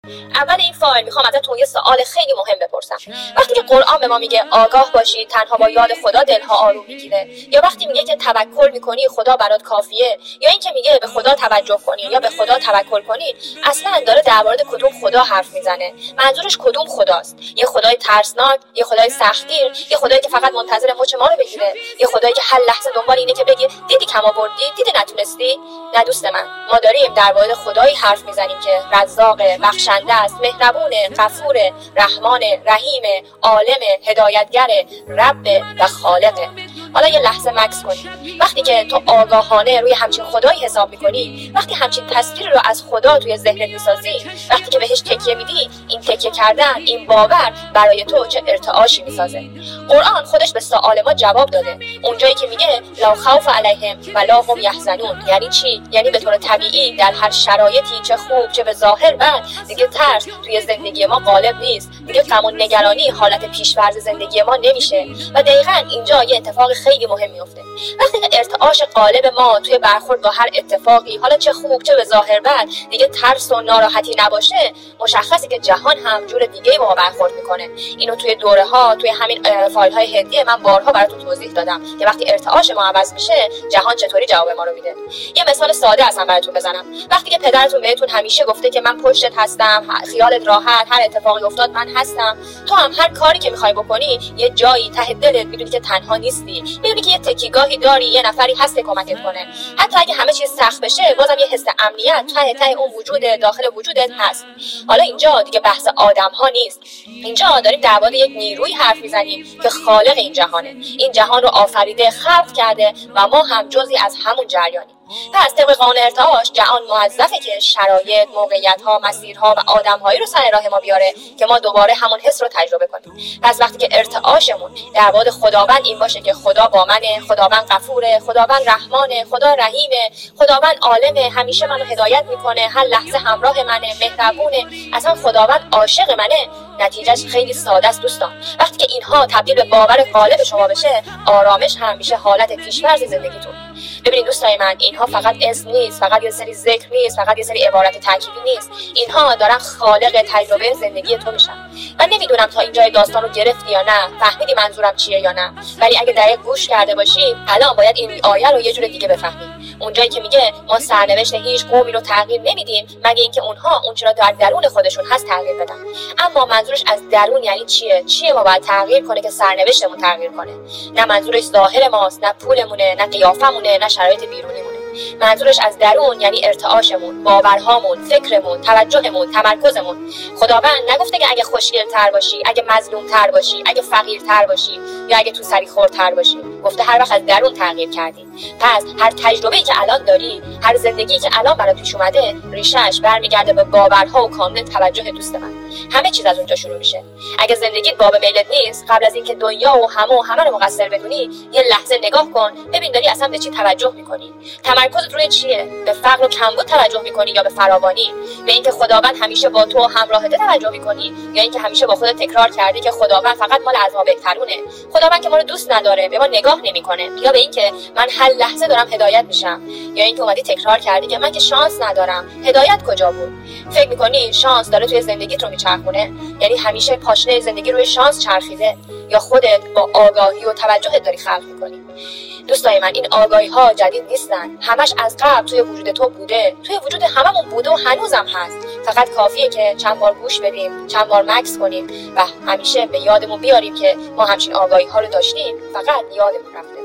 اول این فایل میخوام ازتون یه سوال خیلی مهم بپرسم. وقتی که قرآن به ما میگه آگاه باشید، تنها با یاد خدا دلها آروم میگیره، یا وقتی میگه که توکل میکنی خدا برات کافیه، یا اینکه میگه به خدا توجه کنی یا به خدا توکل کنی، اصلا داره در مورد کدوم خدا حرف میزنه؟ منظورش کدوم خداست؟ یه خدای ترسناک، یه خدای سختگیر، یه خدایی که فقط منتظر مچ ما رو بگیره، یه خدایی که هر لحظه دنبال اینه که بگه دیدی کم آوردی، دیدی نتونستی؟ نه دوست من، ما داریم در مورد خدایی حرف میزنیم که رزاق، بخشنده است، مهربونه، غفور، رحمان، رحیم، عالم، هدایتگر، رب و خالقه. حالا یه لحظه مکث کنی. وقتی که تو آگاهانه روی همچین خدایی حساب میکنی، وقتی همچین تصویر رو از خدا توی ذهنت میسازی، وقتی که بهش تکیه میدی، این تکیه کردن، این باور برای تو چه ارتعاشی میسازه. قرآن خودش به سوال ما جواب داده. اونجایی که میگه لا خوف علیهم ولا هم یحزنون، یعنی چی؟ یعنی به طور طبیعی در هر شرایطی، چه خوب چه به ظاهر بد، دیگه ترس توی زندگی ما غالب نیست، دیگه غم و نگرانی حالت پیش‌فرض زندگی ما نمیشه. و دقیقاً اینجا یه اتفاق خیلی مهم میفته. وقتی که ارتعاش غالب ما توی برخورد با هر اتفاقی، حالا چه خوب چه به ظاهر بد، دیگه ترس و ناراحتی نباشه، مشخصه که جهان هم جور دیگه‌ای با ما برخورد میکنه. اینو توی دوره‌ها، توی همین فایل‌های هدیه من بارها براتون توضیح دادم که وقتی ارتعاش ما عوض میشه، جهان چطوری جواب ما رو میده. یه مثال ساده اصلا براتون بزنم. وقتی که پدرتون بهتون همیشه گفته که من پشتت هستم، خیالت راحت، هر اتفاقی افتاد من هستم، تو هم هر کاری که میخوای بکنی، یه جایی ته دلت میدونی که تنها نیستی، میدونی که یه تکیگاهی داری، یه نفری هست که کمکت کنه. حتی اگه همه چیز سخت بشه، بازم یه حس امنیت ته اون وجود داخل وجودت هست. حالا اینجا دیگه بحث آدم‌ها نیست. اینجا داریم درباره یک نیروی حرف میزنیم که خالق این جهانه. این جهان رو آفریده، خلق کرده و ما هم جزئی از همون جریانیم. پس طبق قانون ارتعاش، جهان موظفه که شرایط، موقعیت‌ها، مسیرها و آدم‌هایی رو سر راه ما بیاره که ما دوباره همون حس رو تجربه کنیم. پس وقتی که ارتعاشمون در مورد خداوند این باشه که خدا با منه، خداوند غفوره، خداوند رحمانه، خدا رحیمه، خداوند عالمه، همیشه منو هدایت میکنه، هر لحظه همراه منه، مهربونه، اصلا خداوند عاشق منه، نتیجهش خیلی ساده است دوستان. وقتی که اینها تبدیل به باور غالب شما بشه، آرامش هم میشه حالت پیش‌فرض زندگیتون. ببینید دوستای من، اینها فقط اسم نیست، فقط یه سری ذکر نیست، فقط یه سری عبارت ترکیبی نیست. اینها دارن خالق تجربه زندگی تو میشن. من نمیدونم تا اینجای داستان رو گرفتی یا نه، فهمیدی منظورم چیه یا نه، ولی اگه دقیق گوش کرده باشی، الان باید این آیه رو یه جور دیگه بفهمی. اونجایی که میگه ما سرنوشت هیچ قومی رو تغییر نمیدیم مگه اینکه اونها اون چرا در درون خودشون هست تغییر بدن. اما منظورش از درون یعنی چیه ما باید تغییر کنه که سرنوشتمون تغییر کنه؟ نه منظورش ظاهر ماست، نه پولمونه، نه قیافمونه، نه شرایط بیرونیمونه. منظورش از درون یعنی ارتعاشمون، باورهامون، فکرمون، توجهمون، تمرکزمون. خداوند نگفته که اگه خوشگل‌تر باشی، اگه مظلوم‌تر باشی، اگه فقیرتر باشی یا اگه تو سری خورتر باشی. گفته هر وقت از درون تغییر کردی. پس هر تجربه‌ای که الان داری، هر زندگی که الان برات پیش اومده، ریشه‌اش برمیگرده به باورها و کامل توجه دوست من. همه چیز از اونجا شروع میشه. اگه زندگیت باب میلت نیست، قبل از اینکه دنیا و همه رو مقصر بدونی، یه لحظه نگاه کن، ببین داری اصلا به چی توجه می‌کنی. تمرکزت روی چیه؟ به فقر و کمبود توجه می‌کنی یا به فراوانی؟ به اینکه خداوند همیشه با تو همراهته توجه می‌کنی یا اینکه همیشه با خودت تکرار کردی که خداوند فقط مال از ما بهترونه، خداوند که ما رو دوست نداره، به ما نگاه نمی‌کنه، یا به اینکه من هر لحظه دارم هدایت میشم، یا اینکه اومدی تکرار کردی که من که شانس ندارم، هدایت کجا بود؟ فکر می‌کنی شانس داره توی زندگیت رو میچرخونه؟ یعنی همیشه پاشنه زندگی روی شانس چرخیده، یا خودت با آگاهی و توجهت داری خلق می‌کنی؟ دوستای من، این آگاهی ها جدید نیستن، همش از قبل توی وجود تو بوده، توی وجود هممون بوده و هنوزم هست. فقط کافیه که چند بار گوش بدیم، چند بار مکث کنیم و همیشه به یادمون بیاریم که ما همچین آگاهی ها رو داشتیم، فقط یادمون رفته.